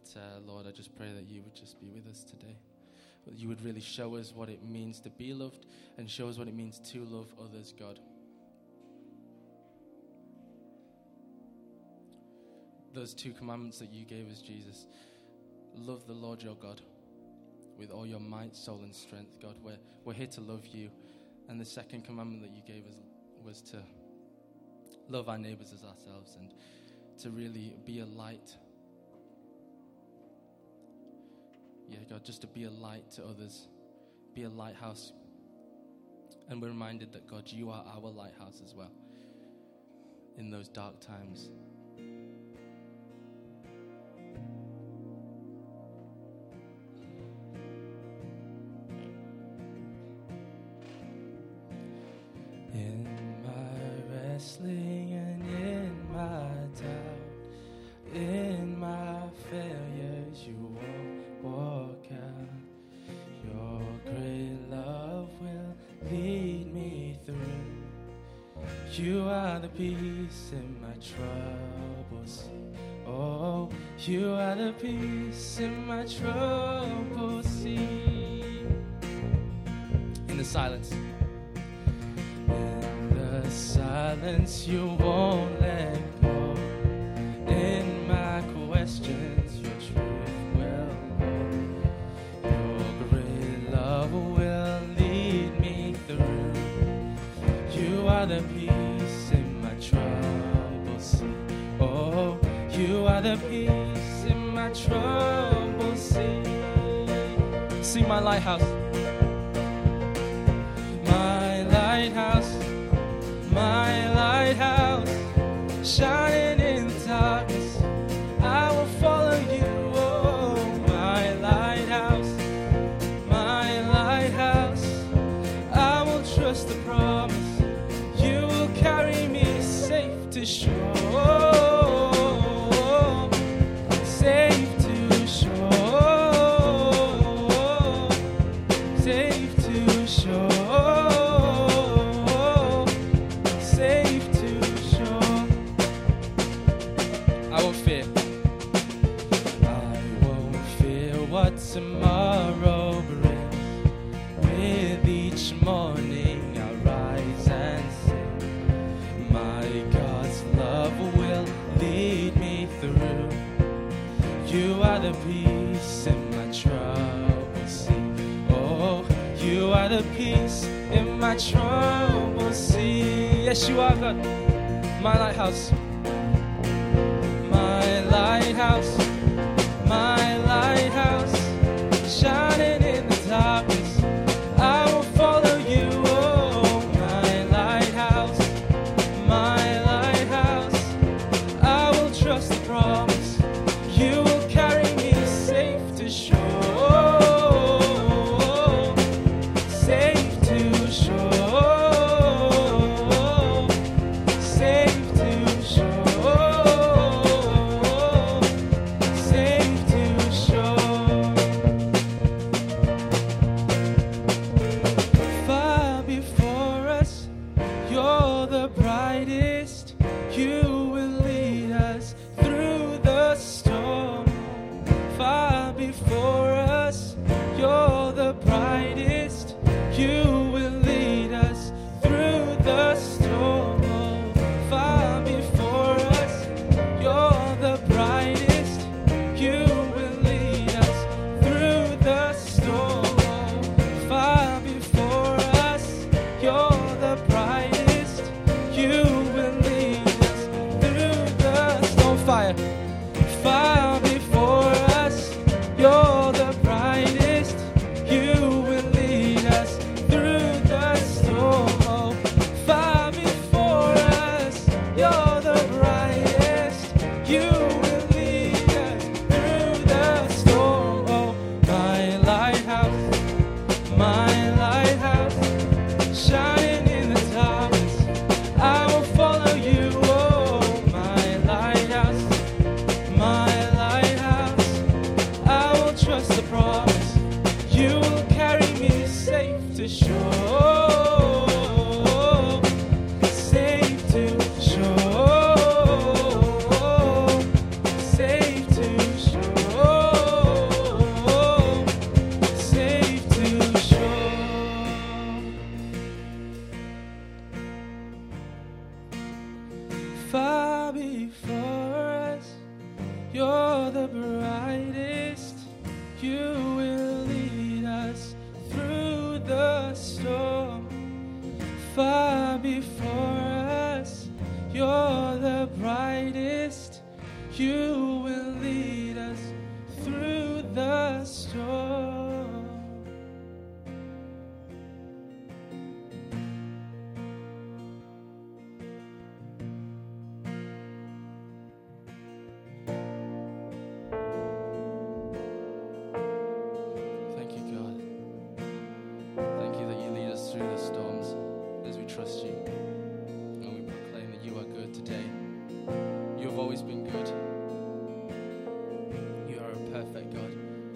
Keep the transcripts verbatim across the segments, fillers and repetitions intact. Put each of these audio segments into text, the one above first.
But uh, Lord, I just pray that you would just be with us today. That you would really show us what it means to be loved and show us what it means to love others, God. Those two commandments that you gave us, Jesus. Love the Lord your God with all your might, soul, and strength, God. We're, we're here to love you. And the second commandment that you gave us was to love our neighbors as ourselves and to really be a light. Yeah, God, just to be a light to others, be a lighthouse. And we're reminded that, God, you are our lighthouse as well in those dark times. In my wrestling and in my doubt, in my failures, you won't walk out. Your great love will lead me through. You are the peace in my troubles. Oh, you are the peace in my troubles. See, in the silence. In the silence, you won't let go. In my questions, your truth will hold. Your great love will lead me through. You are the peace in my troubles. Oh, you are the peace in my troubles. See, see my lighthouse. My lighthouse, my lighthouse, shining in the darkness, I will follow you. Oh, my lighthouse, my lighthouse, I will trust the promise. You will carry me safe to shore, safe to shore, safe to shore. Tomorrow brings. With each morning I rise and sing. My God's love will lead me through. You are the peace in my trouble. See, oh, you are the peace in my trouble. See, yes, you are, God. My lighthouse, my lighthouse, my lighthouse, shining in the darkness, I will follow you. Oh, my lighthouse, my lighthouse, I will trust the promise. You will carry me safe to shore, safe to shore, safe to shore, you're the brightest. You will lead us through the storm. Far before us, you're the brightest. You will lead us through the storm. Thank you, God. Thank you that you lead us through the storms as we trust you. And we proclaim that you are good today. You have always been good. You are a perfect God.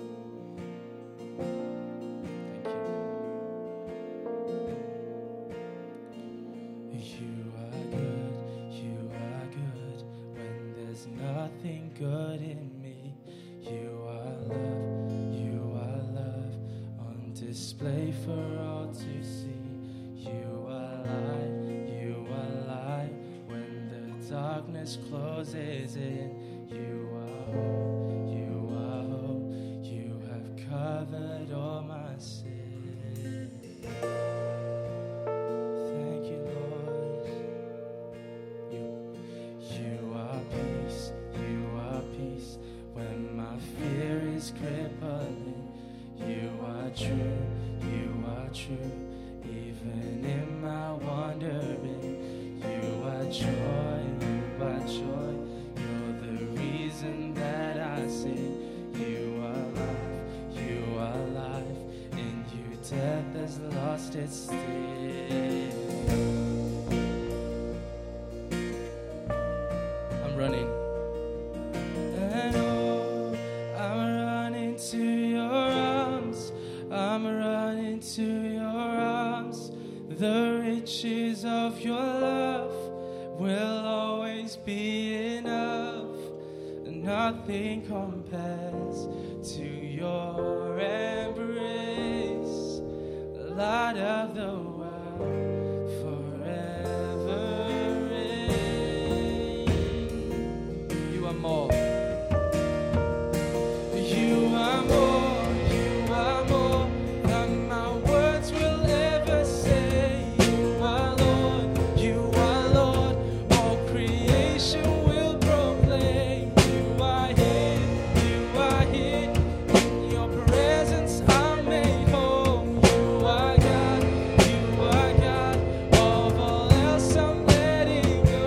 Thank you. You are good, you are good when there's nothing good in me. You are love, you are love on display for all to see. You are light, you are light when the darkness closes in. You are hope, you are hope, you have covered all my sin. Thank you, Lord. You, you are peace, you are peace when my fear is crippling. You are true, you are true, even in my wandering. You are joy, you are joy, you're the reason that I sing. You are life, you are life, in you death has lost its sting. I'm running. And oh, I'm running to your arms. I'm running to your arms. The riches of your love will always be enough. Nothing compares to your embrace. The light of the world forever reign. You are more. You are more, you are more than my words will ever say. You are Lord, you are Lord, all creation will proclaim. You are here, you are here, in your presence I'm made whole. You are God, you are God, of all else I'm letting go.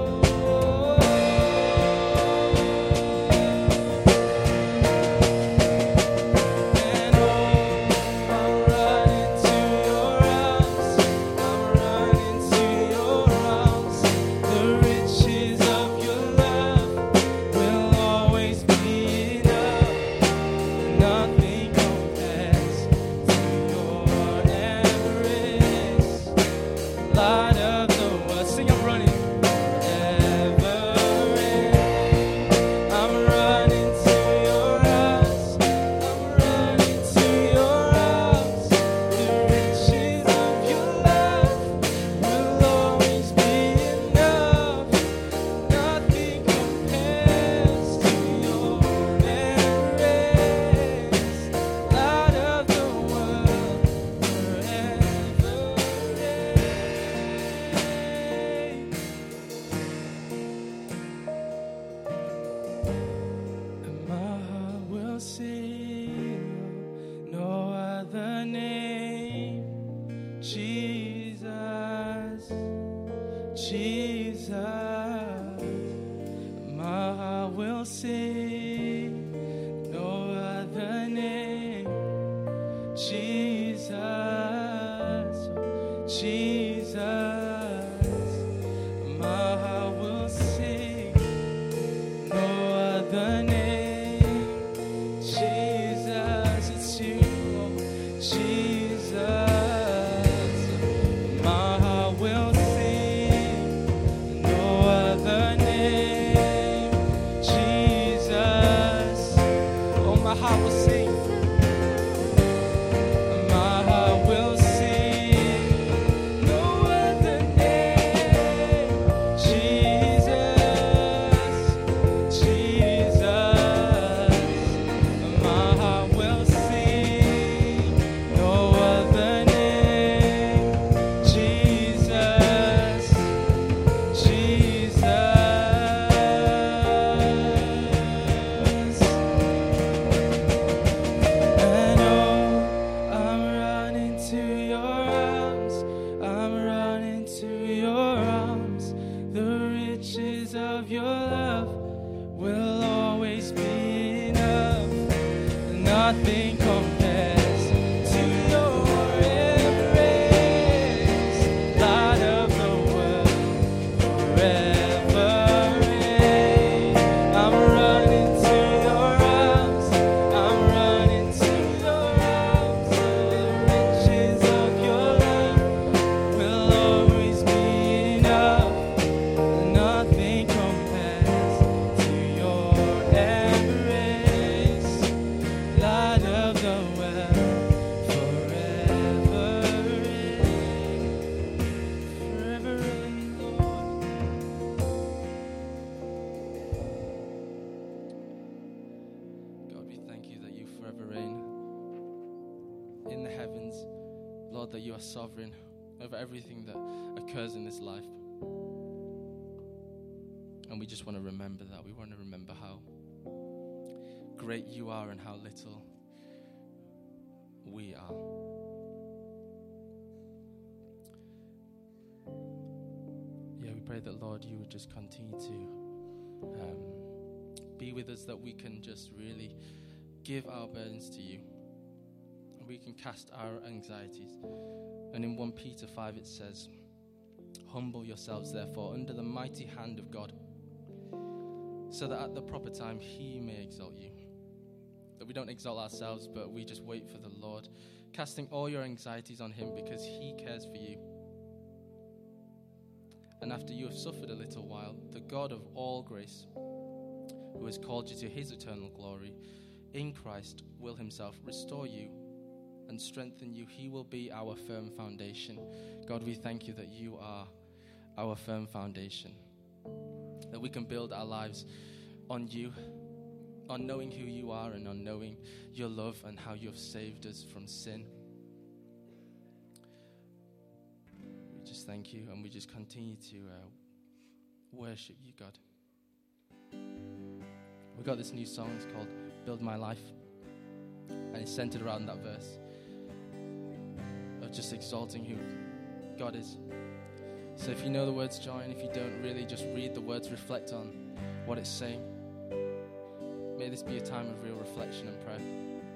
And oh, I'm running to your arms. I'm running to your arms. The riches of your love will always be enough. Nothing compares to your embrace. Light of the world, sing I'm running. Forever reign. I'm running to your arms. I'm running to your arms. The riches of your love will always be enough. Nothing compares to your embrace. Light of the world forever reign. And my heart will sing no other name. Jesus, Jesus. My heart will sing no other name. Jesus, Jesus. My heart will sing no other name. Jesus, it's you, Jesus. My heart will sing no other name. Jesus, oh my heart will sing. My heart will sing no other name. Jesus, Jesus. nothing compares to your embrace, light of the world, forever reign. I'm running to your arms, I'm running to your arms. The riches of your love will always be enough. Nothing compares to your embrace, light of the world, forever reign, forever reign, Lord. God, we thank you that you forever reign in the heavens, Lord, that you are sovereign over everything that occurs in this life. And we just want to remember that. We want to remember how great you are and how little we are. Yeah, we pray that, Lord, you would just continue to um, be with us, that we can just really give our burdens to you. And we can cast our anxieties. And in First Peter five it says, humble yourselves, therefore, under the mighty hand of God, so that at the proper time he may exalt you. That we don't exalt ourselves, but we just wait for the Lord, casting all your anxieties on him because he cares for you. And after you have suffered a little while, the God of all grace, who has called you to his eternal glory in Christ, will himself restore you and strengthen you. He will be our firm foundation. God, we thank you that you are our firm foundation, that we can build our lives on you, on knowing who you are and on knowing your love and how you have saved us from sin. We just thank you, and we just continue to uh, worship you, God. We got this new song, it's called Build My Life, and it's centered around that verse of just exalting who God is. So if you know the words, join. If you don't, really just read the words, reflect on what it's saying. May this be a time of real reflection and prayer.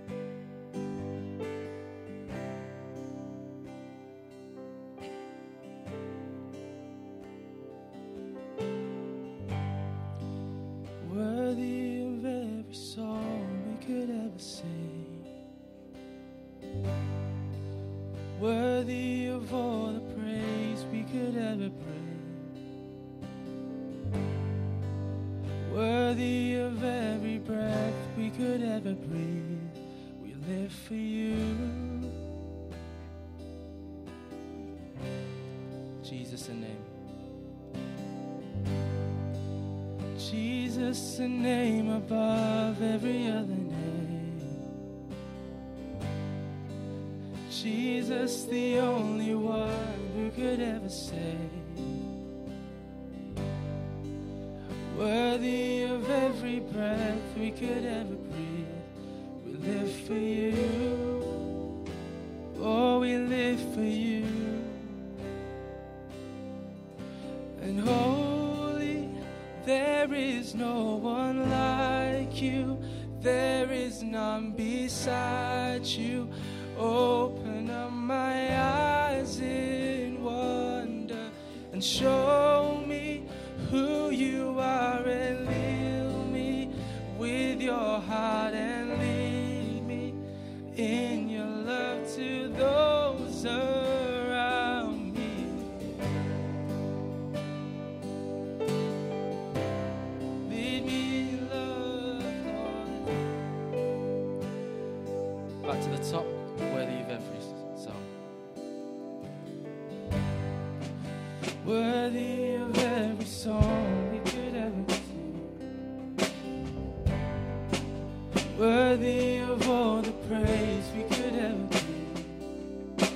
Worthy of every song we could ever sing, worthy of all the praise we could ever bring, worthy of every breath we could ever breathe. We live for you, Jesus, the name. Jesus, the name above every other name. Jesus, the only one who could ever save. Worthy of every breath we could ever breathe. We live for you. Oh, we live for you. And holy, there is no one like you. There is none beside you. Open up my eyes in wonder and show me who you are, and fill me with your heart and lead me in your love to those around me. Lead me in love, Lord. Back to the top, worthy of every song. Worthy of every song we could ever sing, worthy of all the praise we could ever give,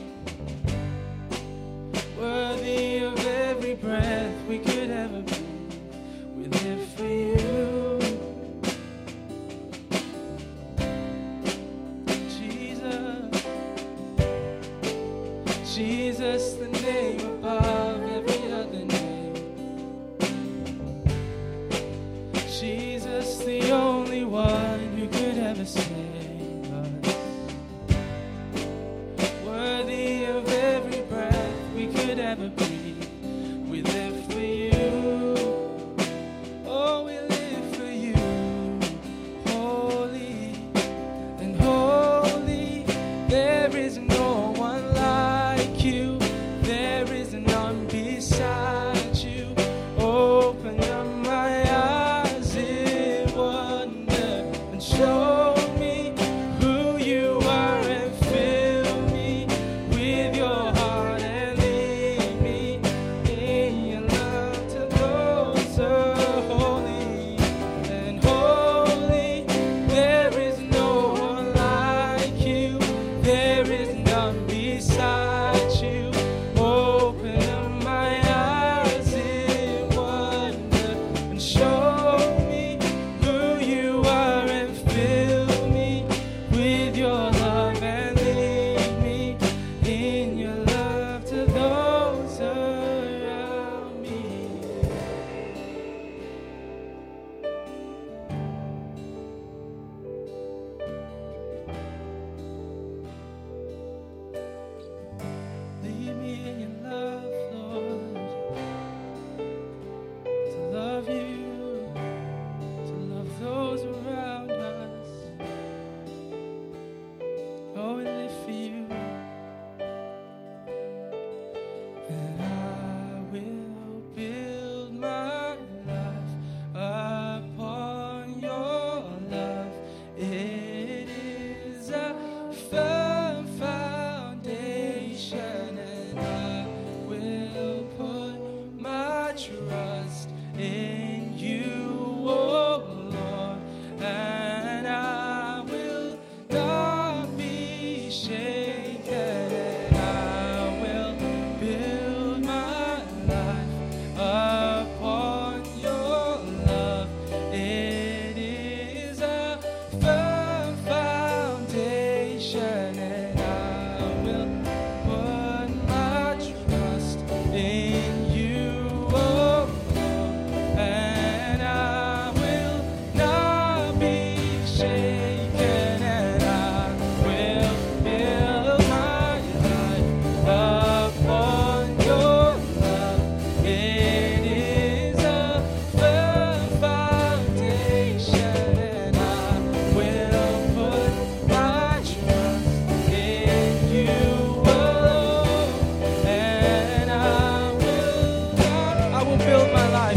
worthy of every breath we could ever breathe. We live for you, Jesus, Jesus, the name above every other name. Jesus, the only one who could ever save us. show me who you are and fill me with your heart and lead me in your love to those who are holy and holy. There is no one like you. There is none beside you. Open up my eyes in wonder and show me who you are and fill me with your love and lead me in your love to those around me. Lead me in your love, Lord, to love you, to love those around us. Oh, we live for you. And I will build my life upon your love. It is a firm foundation, and I will put my trust in you, oh Lord, and I will not be shaken, and I will build my life upon your love. It is a firm foundation, and I will put my trust in you, oh Lord, and I will not be shaken, and I will build my life upon your love. It is a firm foundation, and I will put my trust in you, oh Lord, and I will not, I will build my life.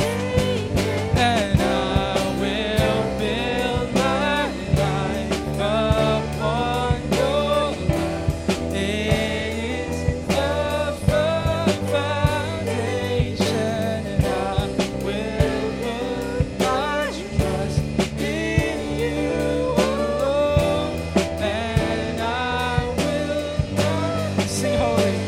And I will build my life upon your love. It is a firm foundation, and I will put my trust in you, oh Lord, and I will not sing holy.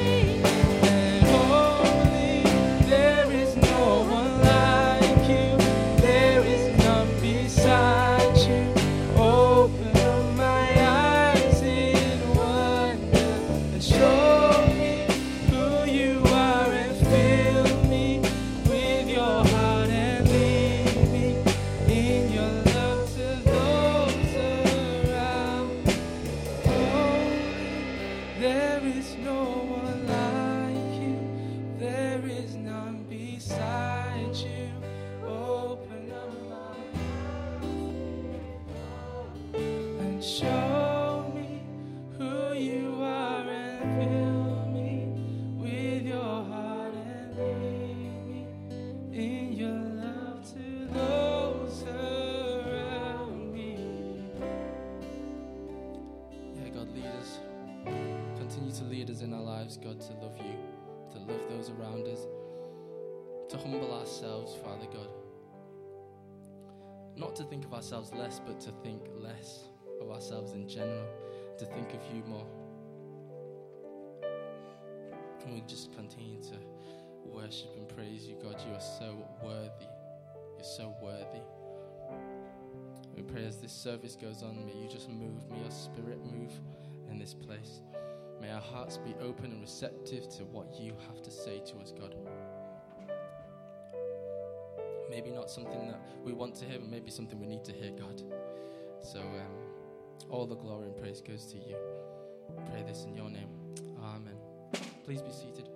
And holy, there is no one like you. There is none beside you. Open up my eyes in wonder and show me who you are and fill me with your heart and lead me in your love to those around. Holy, there is no one like you. There is none beside you. Open up my eyes and show me who you are and fill me with your heart and lead me in your love to those around me. Yeah, God, lead us. Continue to lead us in our lives, God, to love you, to love those around us, to humble ourselves, Father God. Not to think of ourselves less, but to think less of ourselves in general, to think of you more. And we just continue to worship and praise you, God. You are so worthy. You're so worthy. We pray as this service goes on, may you just move, may your spirit move in this place. May our hearts be open and receptive to what you have to say to us, God. Maybe not something that we want to hear, but maybe something we need to hear, God. So um, all the glory and praise goes to you. Pray this in your name. Amen. Please be seated.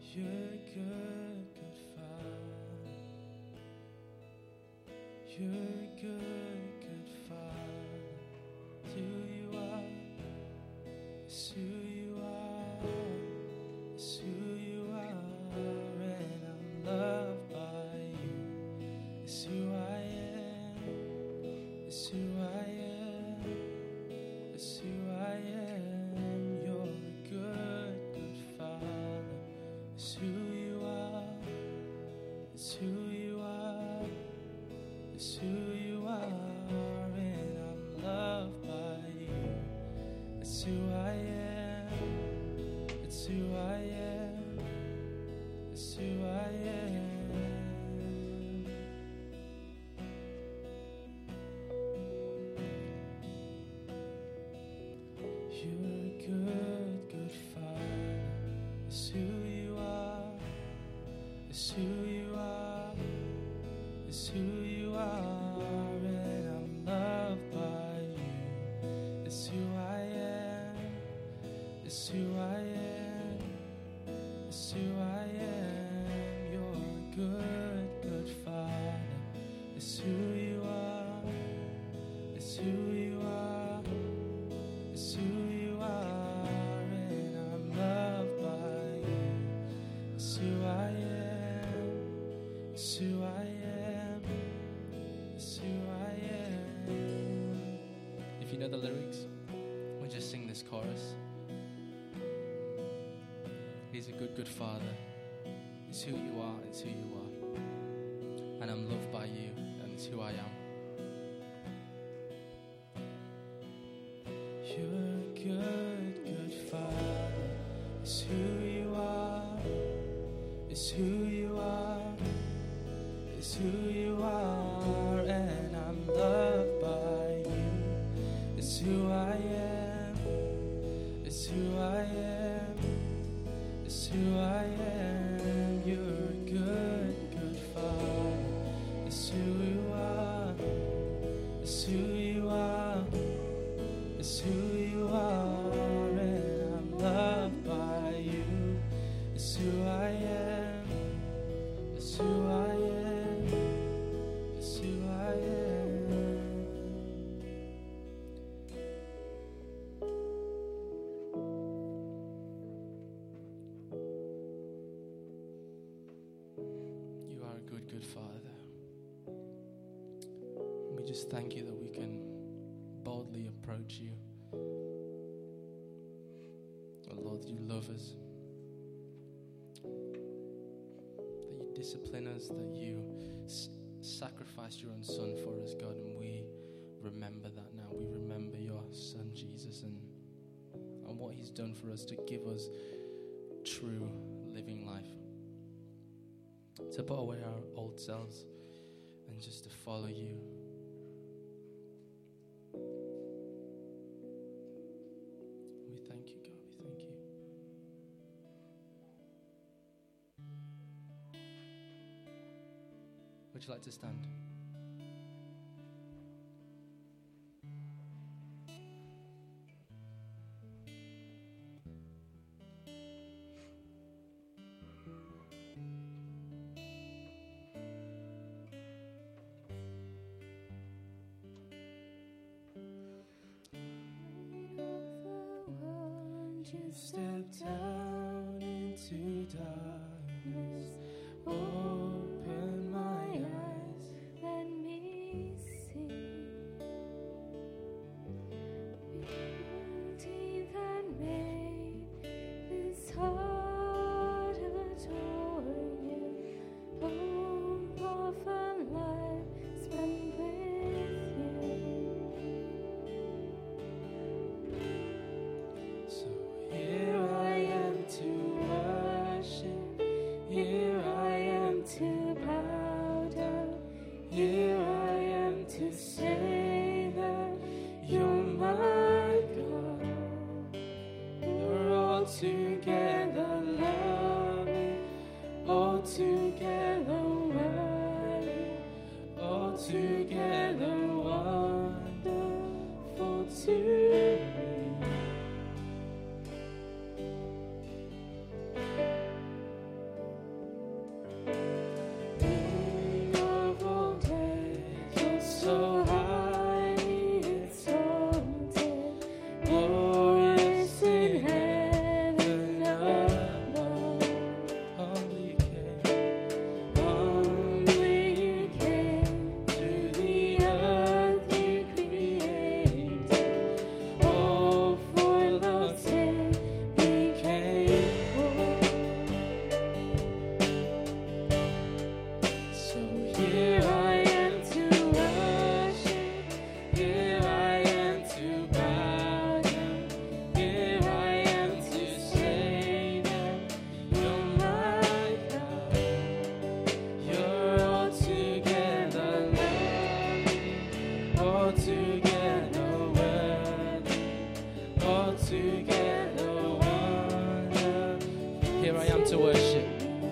You're a good, good Father. You're a good, good Father. It's who you are. It's who you are. It's who you are. And I'm loved by you. It's who I am. It's who I am. It's who I am. You're a good, good Father. It's who you are. It's who you are. It's who you are. And I'm loved by you. It's who I am. It's who I am. It's who I am. You're a good, good Father. It's who you are. It's who you are. It's who you are. And I'm loved by you. It's who I am. It's who I am. It's who I am. You're a good, good Father. It's who you are. It's who you are. It's who you are. And I'm loved by you. It's who I am. It's who I am. It's who I am. If you know the lyrics, we'll just sing this chorus. He's a good, good Father. It's who you are, it's who you are. And I'm loved by you, and it's who I am. You're a good, good Father. It's who you are. It's who you are. It's who you are. And I'm loved by you. It's who I am. It's who I am. It's who I am. You're a good, good Father. It's who you are. It's who you are. It's who you are. And I'm loved by you. It's who I am. It's who I am. It's who I am. You are a good, good Father. We just thank you that we can boldly approach you. Oh Lord, you love us. That you discipline us, that you s- sacrificed your own Son for us, God, and we remember that now. We remember your Son, Jesus, and, and what he's done for us to give us true living life. To put away our old selves and just to follow you. We thank you, God. We thank you. Would you like to stand? You step down into darkness, open my eyes, let me see beauty that made this heart adore you. Hope of a life spent with you. So here I am to worship, here I am to bow down, here I am to say that you're my God. You're altogether loving, altogether worthy, altogether wonderful to me. altogether wonderful. Here I am to worship.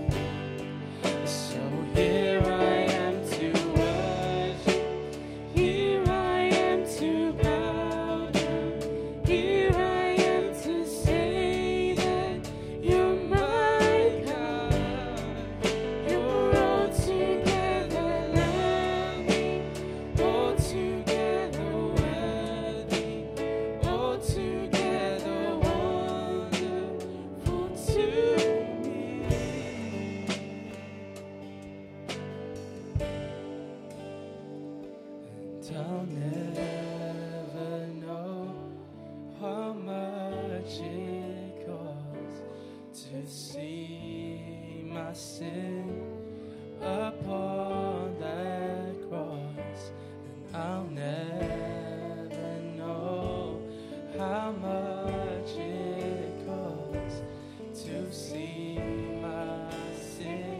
So here I am to worship. Here I am to bow down. Here I am to say that you're my God. You're altogether lovely, altogether worthy, altogether wonderful to me. And I'll never know how much it costs to see my sin upon that cross. And I'll never know how much it costs to see my sin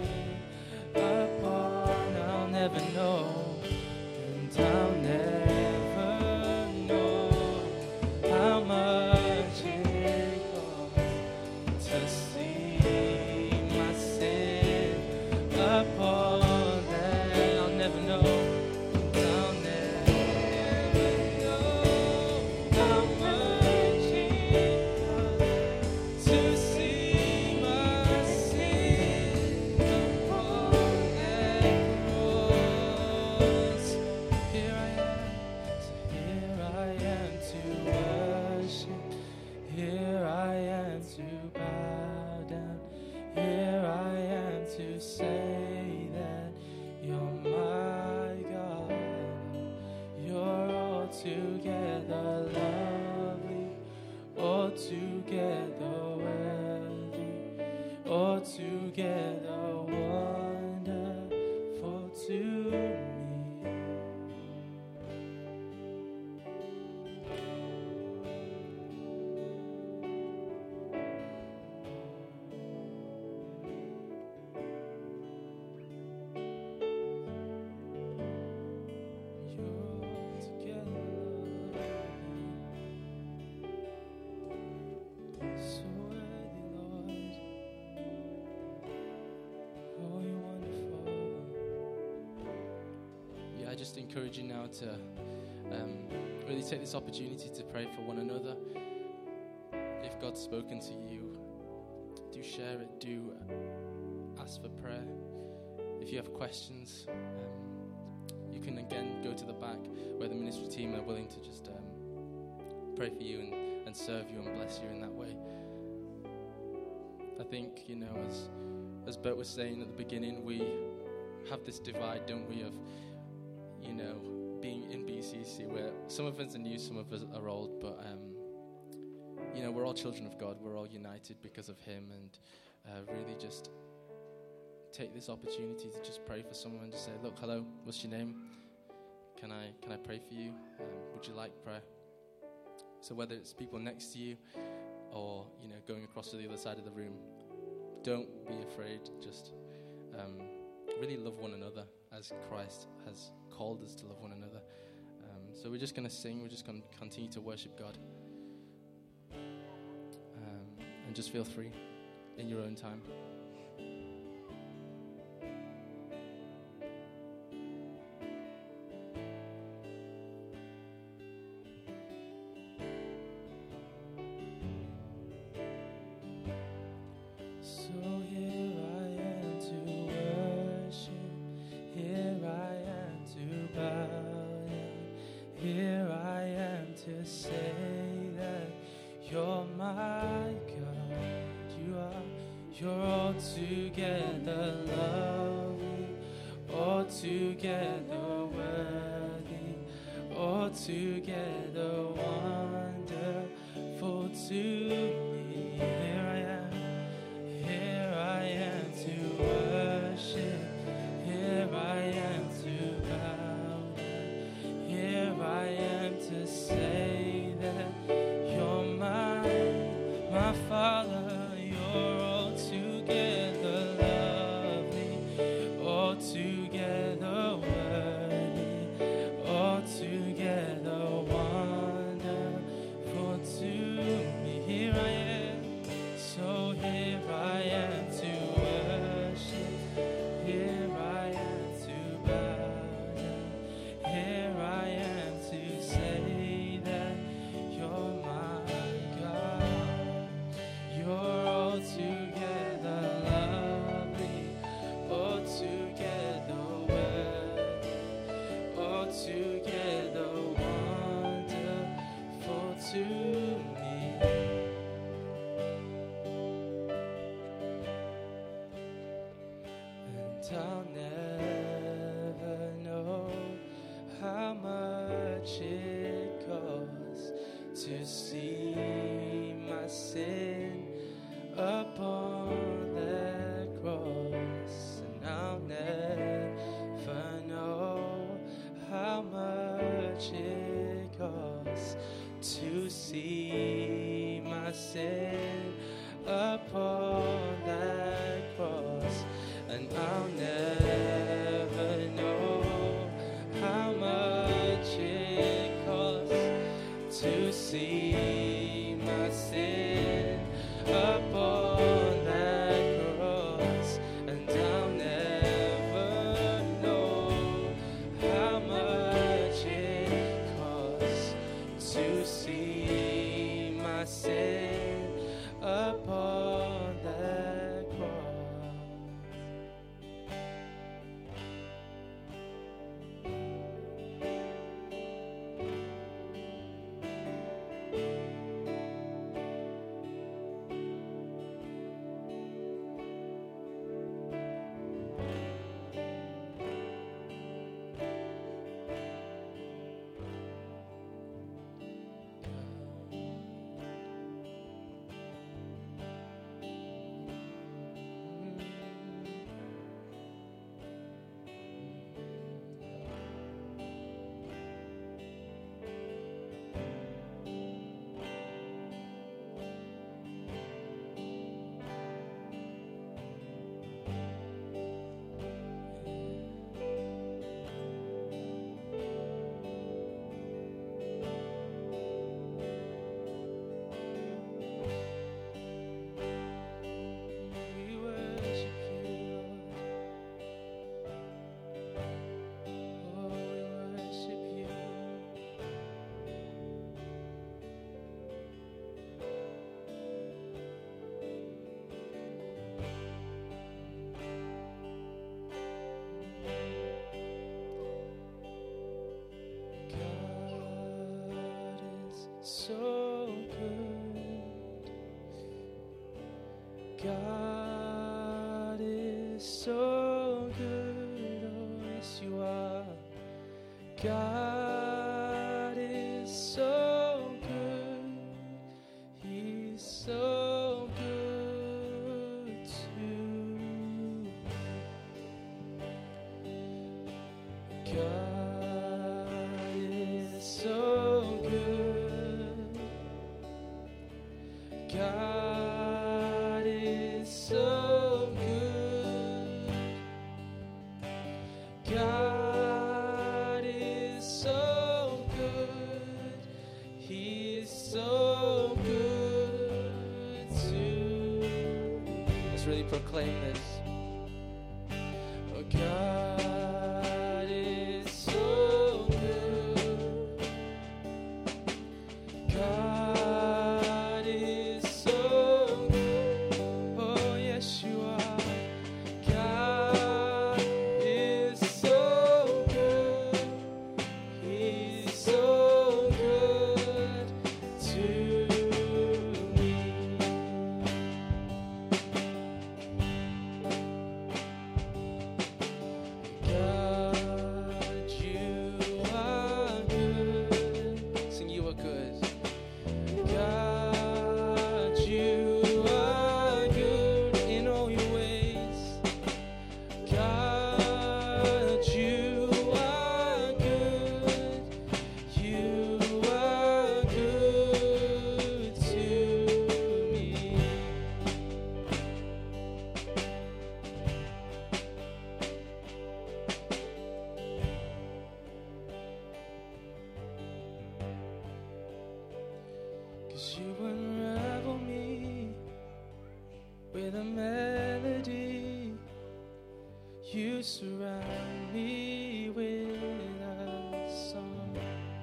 upon. I'll never know. And I'll never know how much it costs to see my sin upon that. I'll never know. I'll never know how much it costs to see my sin upon that cross. Here I am, so here I am to worship. Here I am to bow down. Here I am to say that you're my God. You're altogether lovely, altogether worthy, altogether wonderful to me. I just encourage you now to um, really take this opportunity to pray for one another. If God's spoken to you, do share it, do ask for prayer. If you have questions, um, you can again go to the back where the ministry team are willing to just um, pray for you and, and serve you and bless you in that way. I think, you know, as as Bert was saying at the beginning, we have this divide, don't we, of, you know, being in B C C, where some of us are new, some of us are old, but, um, you know, we're all children of God. We're all united because of Him, and uh, really just take this opportunity to just pray for someone and just say, look, hello, what's your name? Can I can I pray for you? Um, would you like prayer? So whether it's people next to you or, you know, going across to the other side of the room, don't be afraid. Just um, really love one another as Christ has called us to love one another. Um, so we're just going to sing. We're just going to continue to worship God. Um, and just feel free in your own time. Altogether lovely, altogether worthy, altogether wonderful to me. Here I am, here I am to worship, here I am to bow down, here I am to say that you're mine, my Father. Together wonderful to I'll never know how much it costs to see my sin upon that cross, and I'll never know how much it costs to see my sin upon that cross, and I'll never know how much it costs to see my sin upon that cross, and I'll never know how much it costs to see my sin upon that cross. We worship you, Lord. Oh, we worship you. God is so good. God is so good. Oh, yes, you are. God is so good. He's so good to me. God is so good. God is so good. God is so good. He is so good to me. Let's really proclaim this. Oh, God is so good. God is so good. Oh, yes, you are. God is so good. He's so good to me. God, you are good. Sing, you are good. God, you are good in all your ways. God, you are good. You are good to me. Cause you unravel me with a melody. You surround me with a song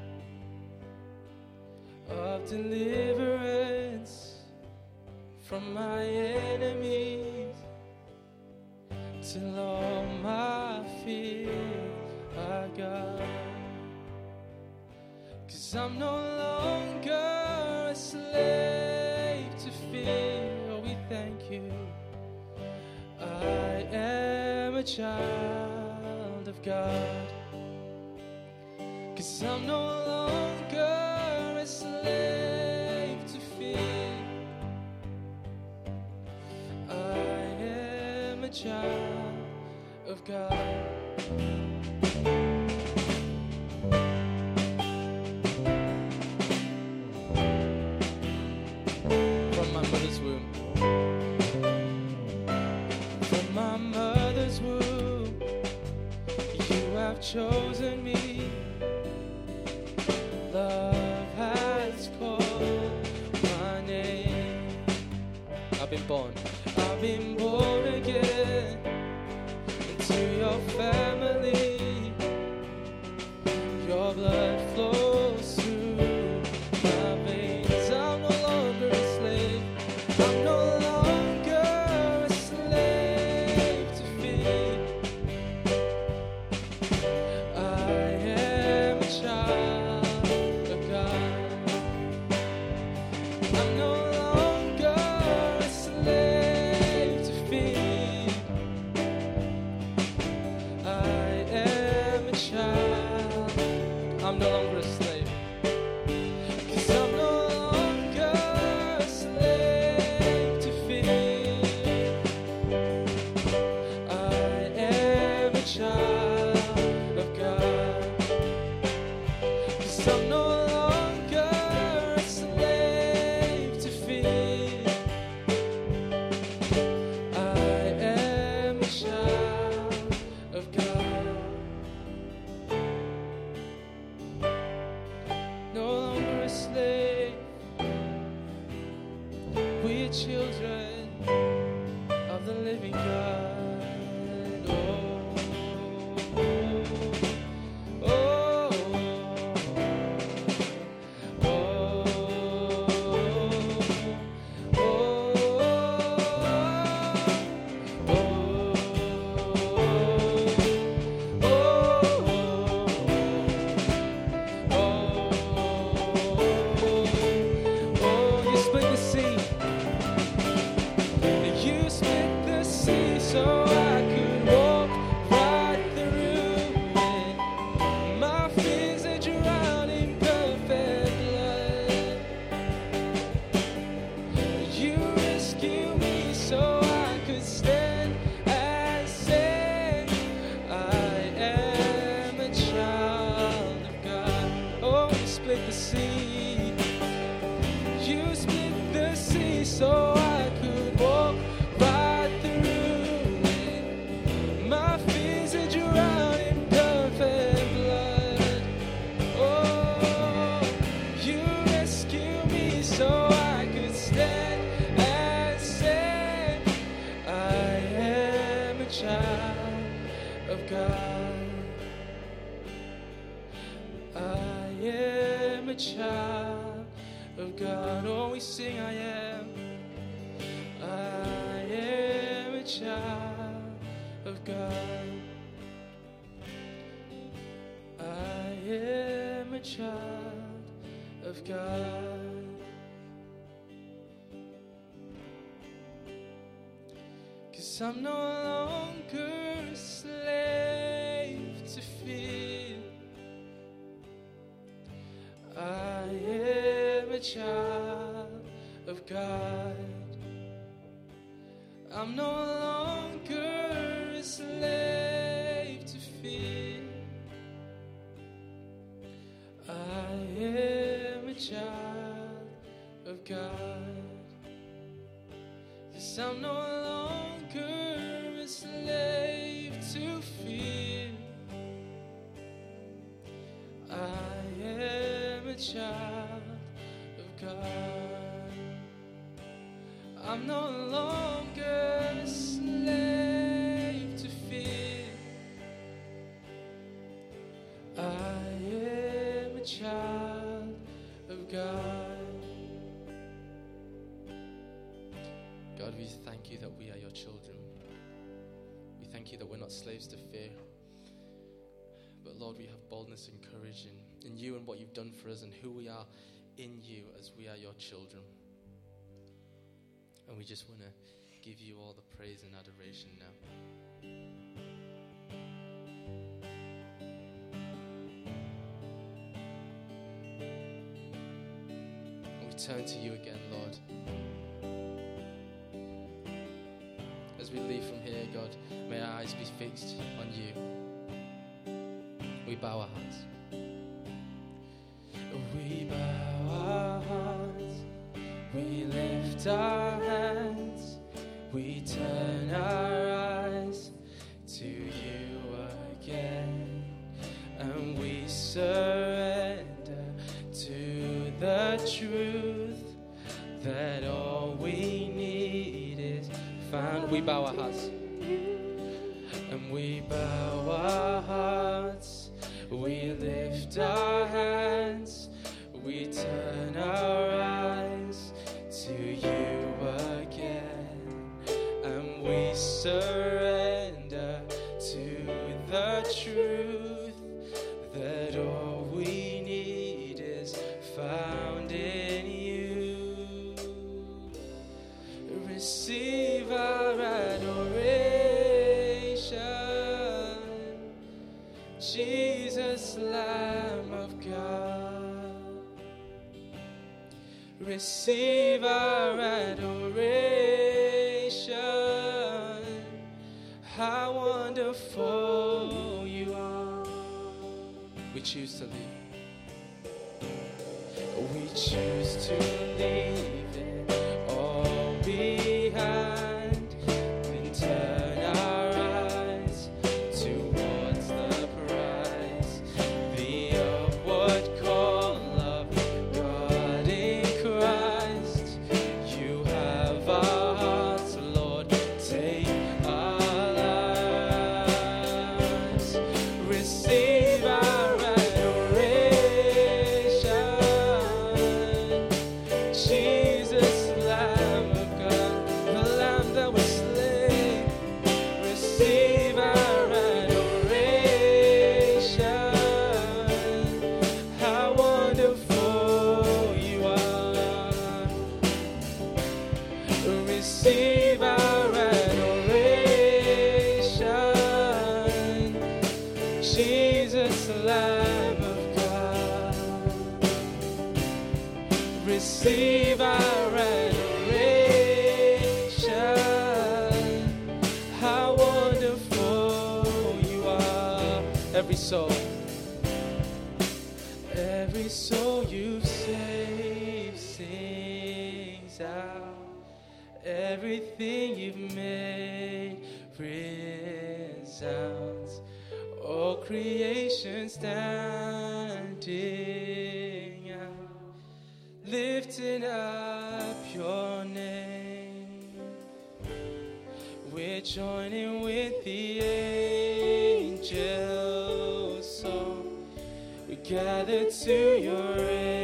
of deliverance from my enemies, till all my fears are gone. Cause I'm no longer a slave to fear. Oh, we thank you. I am a child of God. 'Cause I'm no longer a slave to fear. I am a child of God. From my mother's womb, from my mother's womb, you have chosen me. Love has called my name. I've been born, I've been born again into your family. Your blood flows through my veins. I'm no longer a slave. I'm no longer a slave to fear. I am a child of God. I'm no longer a slave to fear. I am a child. I'm no longer a slave. 'Cause I'm no longer a slave to fear. I am a child of God. 'Cause I'm no longer a slave to fear. I am a child of God. No longer a slave. We're children of the living God. Oh, oh, oh, oh, oh, you split the sea. You split the sea so I could walk right through it. My fears are drowned in perfect blood. You rescue me so I could stand and say, I am a child of God. Oh, you split the sea. You split the sea so I could walk right through it. My fears are drowned in perfect blood. Oh, you rescue me so I could stand and say, I am a child of God. I am a child of God. Oh, we sing, I am. I am a child of God. I am a child of God. 'Cause I'm no longer a slave to fear. I am a child of God. I'm no longer a slave to fear. I am a child of God. 'Cause I'm no longer a slave to fear. I am a child of God. I'm no longer a slave to fear. I am a child of God. God, we thank you that we are your children. We thank you that we're not slaves to fear. But Lord, we have boldness and courage in, in you and what you've done for us and who we are in you as we are your children. And we just want to give you all the praise and adoration now. we turn to you again, Lord. As we leave from here, God, may our eyes be fixed on you. We bow our hearts. We bow our hearts. We lift our hands. We turn our eyes to you again. And we surrender to the truth that all we need is found. We bow our hearts. And we bow our hearts. We lift our hands. We turn our eyes to you again. And we surrender to the truth that all we need is found in you. Receive our adoration, Jesus, Lamb of God. Receive our adoration. How wonderful you are. We choose to leave. We choose to leave it all behind and turn our eyes towards the prize, the upward call of God in Christ. You have our hearts, Lord, take our lives. Receive our adoration, Jesus, Lamb of God, the Lamb that was slain. Receive our adoration. How wonderful you are. Receive our adoration, Jesus, Lamb of God. Receive our adoration. How wonderful you are. Every soul, every soul you've saved sings out. Everything you've made resounds. All creation standing out, lifting up your name. We're joining with the angels' song. We gather to your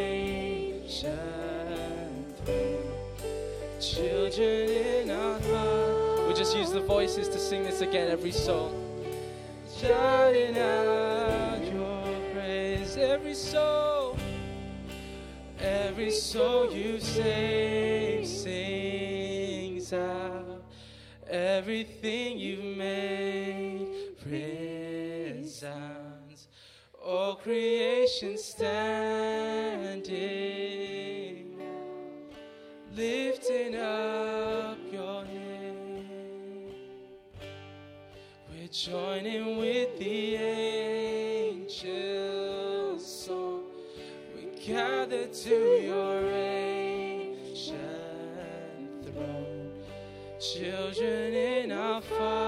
ancient throne. Children in our heart. We'll just use the voices to sing this again, every soul. Shouting out your praise, every soul, every soul you save sings out. Everything you've made resounds. All creation standing, lifting up your name. We're joining with the angels' song. We gather to your ancient throne. Children in our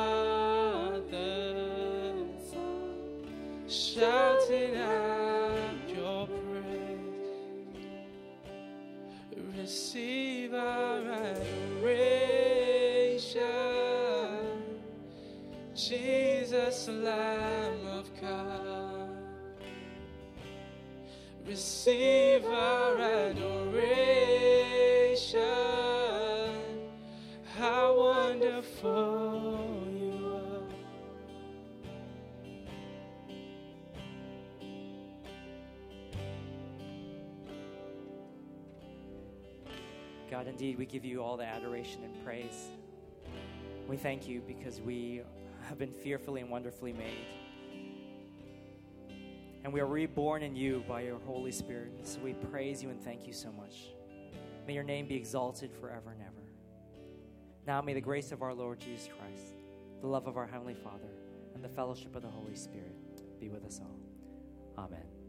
Father's song, shouting out your praise. Receive our adoration, Jesus, Lamb of God. Receive our adoration. How wonderful you are. God, indeed, we give you all the adoration and praise. We thank you because we have been fearfully and wonderfully made. And we are reborn in you by your Holy Spirit. So we praise you and thank you so much. May your name be exalted forever and ever. Now may the grace of our Lord Jesus Christ, the love of our Heavenly Father, and the fellowship of the Holy Spirit be with us all. Amen.